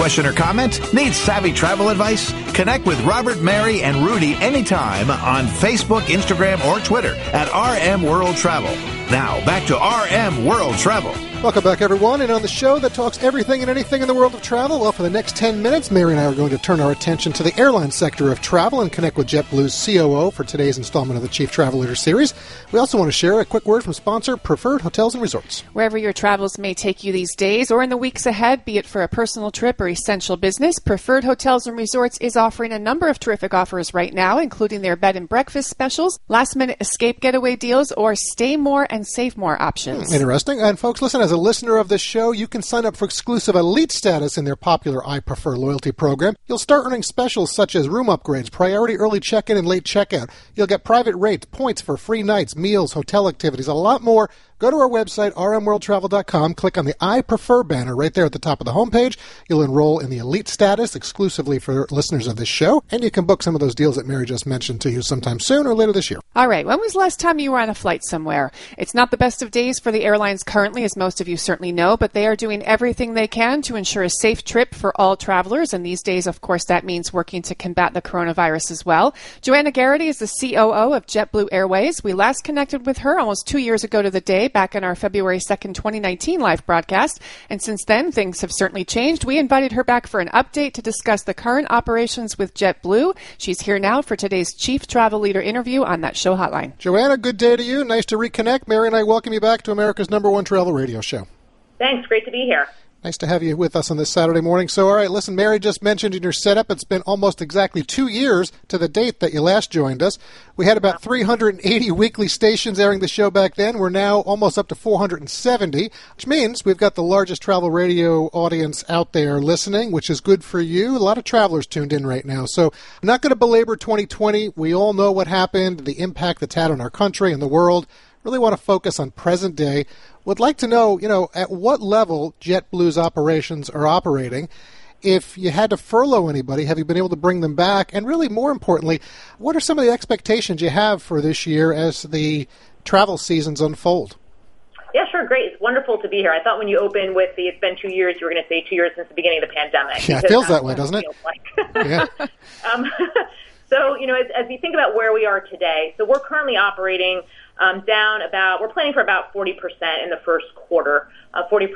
question or comment? Need savvy travel advice? Connect with Robert, Mary, and Rudy anytime on Facebook, Instagram, or Twitter at RM World Travel. Now, back to RM World Travel. Welcome back, everyone, and on the show that talks everything and anything in the world of travel, well, for the next 10 minutes, Mary and I are going to turn our attention to the airline sector of travel and connect with JetBlue's COO for today's installment of the Chief Travel Leader Series. We also want to share a quick word from sponsor Preferred Hotels and Resorts. Wherever your travels may take you these days or in the weeks ahead, be it for a personal trip or essential business, Preferred Hotels and Resorts is offering a number of terrific offers right now, including their bed and breakfast specials, last-minute escape getaway deals, or stay more and save more options. Interesting. And folks, listen, as a listener of this show, you can sign up for exclusive elite status in their popular I Prefer loyalty program. You'll start earning specials such as room upgrades, priority early check-in and late checkout. You'll get private rates, points for free nights, meals, hotel activities, a lot more. Go to our website, rmworldtravel.com, click on the I Prefer banner right there at the top of the homepage. You'll enroll in the elite status exclusively for listeners of this show, and you can book some of those deals that Mary just mentioned to you sometime soon or later this year. All right. When was the last time you were on a flight somewhere? It's not the best of days for the airlines currently, as most of you certainly know, but they are doing everything they can to ensure a safe trip for all travelers, and these days, of course, that means working to combat the coronavirus as well. Joanna Garrity is the COO of JetBlue Airways. We last connected with her almost 2 years ago to the day, back in our February 2nd, 2019 live broadcast. And since then, things have certainly changed. We invited her back for an update to discuss the current operations with JetBlue. She's here now for today's Chief Travel Leader interview on that show hotline. Joanna, good day to you. Nice to reconnect. Mary and I welcome you back to America's #1 travel radio show. Thanks. Great to be here. Nice to have you with us on this Saturday morning. So, all right, listen, Mary just mentioned in your setup it's been almost exactly 2 years to the date that you last joined us. We had about 380 weekly stations airing the show back then. We're now almost up to 470, which means we've got the largest travel radio audience out there listening, which is good for you. A lot of travelers tuned in right now. So I'm not going to belabor 2020. We all know what happened, the impact that's had on our country and the world. Really want to focus on present day. Would like to know, at what level JetBlue's operations are operating. If you had to furlough anybody, have you been able to bring them back? And really, more importantly, what are some of the expectations you have for this year as the travel seasons unfold? Yeah, sure. Great. It's wonderful to be here. I thought when you opened with the it's been 2 years, you were going to say 2 years since the beginning of the pandemic. Yeah, it feels that way, doesn't it? Like. Yeah. So, as we think about where we are today, so we're currently operating we're planning for about 40% in the first quarter, 40%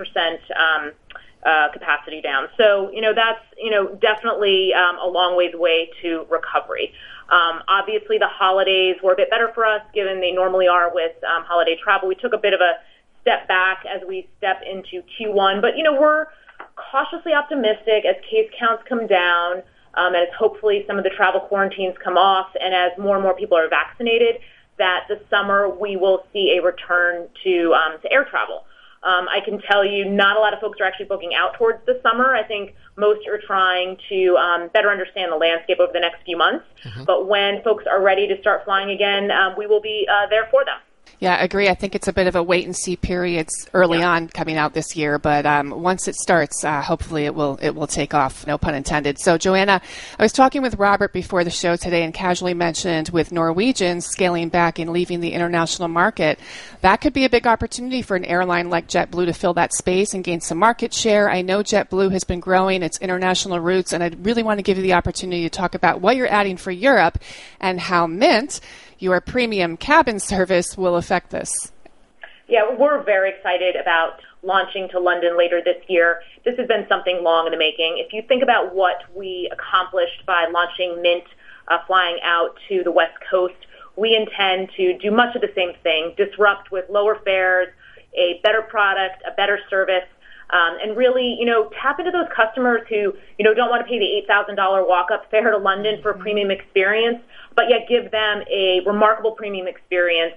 capacity down. So, that's, definitely a long ways away to recovery. Obviously, the holidays were a bit better for us, given they normally are with holiday travel. We took a bit of a step back as we step into Q1, but, we're cautiously optimistic as case counts come down, as hopefully some of the travel quarantines come off, and as more and more people are vaccinated, that this summer we will see a return to air travel. I can tell you not a lot of folks are actually booking out towards the summer. I think most are trying to better understand the landscape over the next few months. Mm-hmm. But when folks are ready to start flying again, we will be there for them. Yeah, I agree. I think it's a bit of a wait-and-see period early on coming out this year, but once it starts, hopefully it will take off, no pun intended. So, Joanna, I was talking with Robert before the show today and casually mentioned with Norwegian scaling back and leaving the international market, that could be a big opportunity for an airline like JetBlue to fill that space and gain some market share. I know JetBlue has been growing its international routes, and I really want to give you the opportunity to talk about what you're adding for Europe and how Mint, your premium cabin service, will affect this. Yeah, we're very excited about launching to London later this year. This has been something long in the making. If you think about what we accomplished by launching Mint, flying out to the West Coast, we intend to do much of the same thing, disrupt with lower fares, a better product, a better service, and really, tap into those customers who, don't want to pay the $8,000 walk-up fare to London for a premium experience, but yet give them a remarkable premium experience,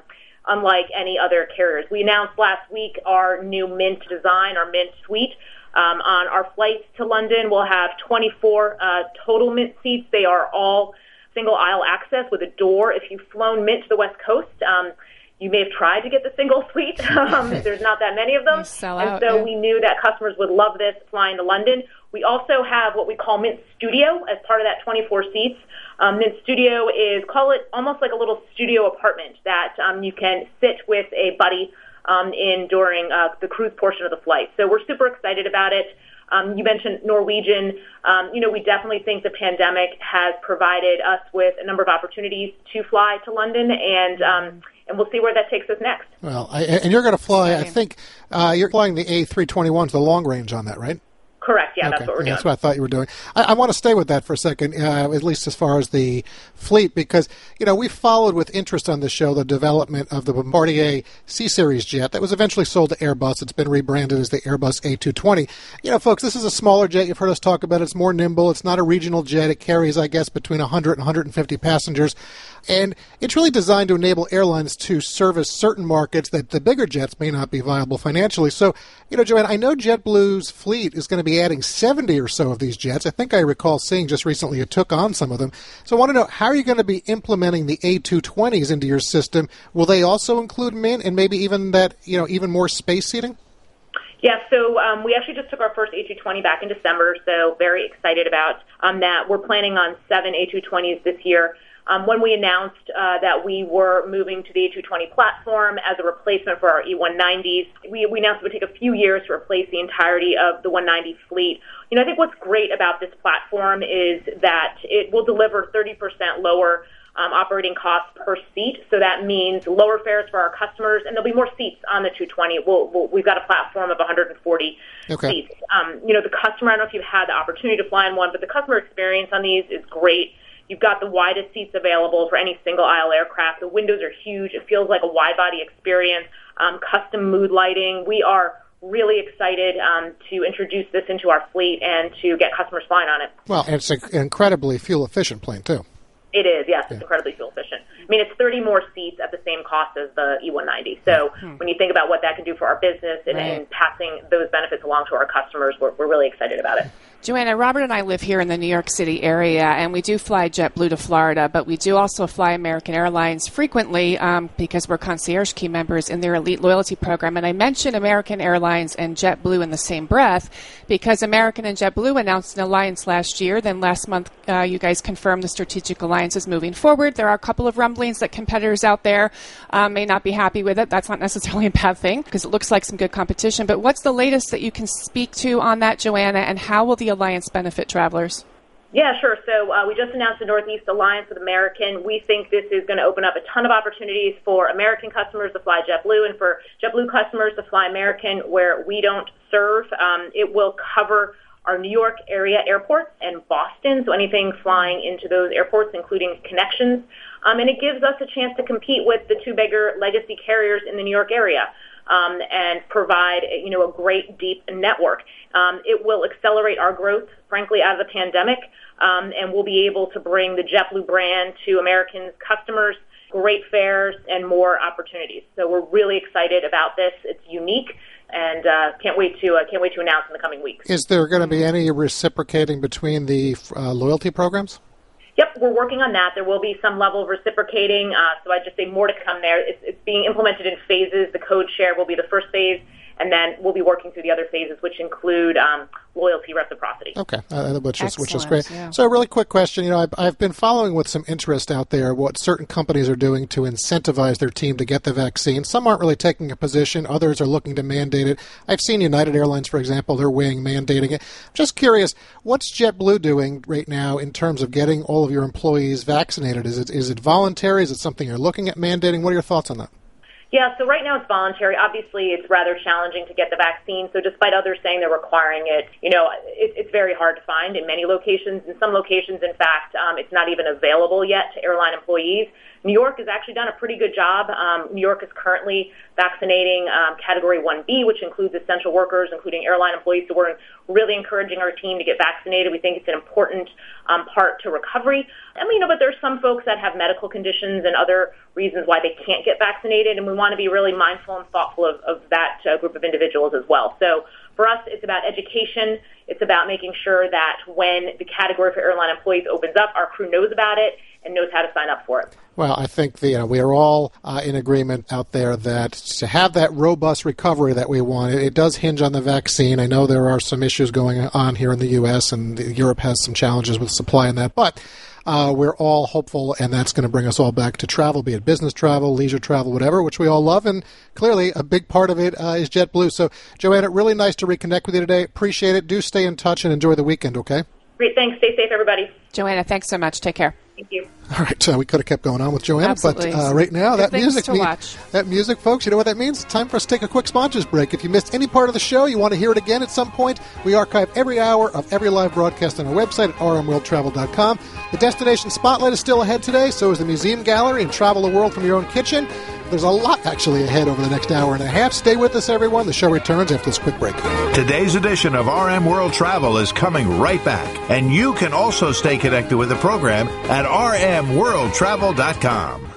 unlike any other carriers. We announced last week our new Mint design, our Mint suite. On our flights to London, we'll have 24 total Mint seats. They are all single aisle access with a door. If you've flown Mint to the West Coast, you may have tried to get the single suite. There's not that many of them. We knew that customers would love this flying to London. We also have what we call Mint Studio as part of that 24 seats. Mint Studio is, call it almost like a little studio apartment that you can sit with a buddy in during the cruise portion of the flight. So we're super excited about it. You mentioned Norwegian. We definitely think the pandemic has provided us with a number of opportunities to fly to London, and we'll see where that takes us next. Well, and you're going to fly, I think, you're flying the A321s, the long range on that, right? Correct, yeah, okay. That's what we're doing. That's what I thought you were doing. I want to stay with that for a second, at least as far as the fleet, because, we followed with interest on this show the development of the Bombardier C-Series jet that was eventually sold to Airbus. It's been rebranded as the Airbus A220. Folks, this is a smaller jet. You've heard us talk about it. It's more nimble. It's not a regional jet. It carries, I guess, between 100 and 150 passengers. And it's really designed to enable airlines to service certain markets that the bigger jets may not be viable financially. So, Joanna, I know JetBlue's fleet is going to be adding 70 or so of these jets. I think I recall seeing just recently you took on some of them. So I want to know, how are you going to be implementing the A220s into your system? Will they also include Mint and maybe even that, even more space seating? Yeah, so we actually just took our first A220 back in December, so very excited about that. We're planning on 7 A220s this year. When we announced that we were moving to the A220 platform as a replacement for our E190s, we announced it would take a few years to replace the entirety of the 190 fleet. I think what's great about this platform is that it will deliver 30% lower operating costs per seat. So that means lower fares for our customers, and there'll be more seats on the 220. We've got a platform of 140 seats. The customer, I don't know if you've had the opportunity to fly in one, but the customer experience on these is great. You've got the widest seats available for any single-aisle aircraft. The windows are huge. It feels like a wide-body experience, custom mood lighting. We are really excited to introduce this into our fleet and to get customers flying on it. Well, and it's an incredibly fuel-efficient plane, too. It is, yes. It's incredibly fuel efficient. I mean, it's 30 more seats at the same cost as the E190. So when you think about what that can do for our business and passing those benefits along to our customers, we're really excited about it. Joanna, Robert and I live here in the New York City area, and we do fly JetBlue to Florida, but we do also fly American Airlines frequently because we're concierge key members in their elite loyalty program. And I mention American Airlines and JetBlue in the same breath because American and JetBlue announced an alliance last year. Then last month, you guys confirmed the strategic alliance is moving forward. There are a couple of rumblings that competitors out there may not be happy with it. That's not necessarily a bad thing because it looks like some good competition. But what's the latest that you can speak to on that, Joanna, and how will the alliance benefit travelers? Yeah, sure. So we just announced the Northeast Alliance with American. We think this is going to open up a ton of opportunities for American customers to fly JetBlue and for JetBlue customers to fly American where we don't serve. It will cover our New York area airports and Boston, so anything flying into those airports, including connections. And it gives us a chance to compete with the two bigger legacy carriers in the New York area. And provide, a great deep network. It will accelerate our growth, frankly, out of the pandemic, and we'll be able to bring the JetBlue brand to Americans' customers, great fares, and more opportunities. So we're really excited about this. It's unique, and can't wait to announce in the coming weeks. Is there going to be any reciprocating between the loyalty programs? Yep, we're working on that. There will be some level of reciprocating, so I'd just say more to come there. It's being implemented in phases. The code share will be the first phase, and then we'll be working through the other phases, which include loyalty reciprocity. Okay, which is great. Yeah. So a really quick question. I've been following with some interest out there what certain companies are doing to incentivize their team to get the vaccine. Some aren't really taking a position. Others are looking to mandate it. I've seen United Airlines, for example, they're weighing mandating it. Just curious, what's JetBlue doing right now in terms of getting all of your employees vaccinated? Is it voluntary? Is it something you're looking at mandating? What are your thoughts on that? Yeah, so right now it's voluntary. Obviously, it's rather challenging to get the vaccine. So despite others saying they're requiring it, it's very hard to find in many locations. In some locations, in fact, it's not even available yet to airline employees. New York has actually done a pretty good job. New York is currently vaccinating Category 1B, which includes essential workers, including airline employees. So we're really encouraging our team to get vaccinated. We think it's an important part to recovery. But there's some folks that have medical conditions and other reasons why they can't get vaccinated, and we want to be really mindful and thoughtful of that group of individuals as well. So for us, it's about education. It's about making sure that when the category for airline employees opens up, our crew knows about it and knows how to sign up for it. Well, I think we are all in agreement out there that to have that robust recovery that we want, it does hinge on the vaccine. I know there are some issues going on here in the U.S., and Europe has some challenges with supply in that, but we're all hopeful, and that's going to bring us all back to travel, be it business travel, leisure travel, whatever, which we all love, and clearly a big part of it is JetBlue. So, Joanna, really nice to reconnect with you today. Appreciate it. Do stay stay in touch and enjoy the weekend, okay? Great. Thanks. Stay safe, everybody. Joanna, thanks so much. Take care. Thank you. All right, we could have kept going on with Joanna, Absolutely. but right now, Good that music, folks, you know what that means? Time for us to take a quick sponsors break. If you missed any part of the show, you want to hear it again at some point, we archive every hour of every live broadcast on our website at rmworldtravel.com. The Destination Spotlight is still ahead today, so is the Museum Gallery, and Travel the World from your own kitchen. There's a lot actually ahead over the next hour and a half. Stay with us, everyone. The show returns after this quick break. Today's edition of RM World Travel is coming right back, and you can also stay connected with the program at rmworldtravel.com.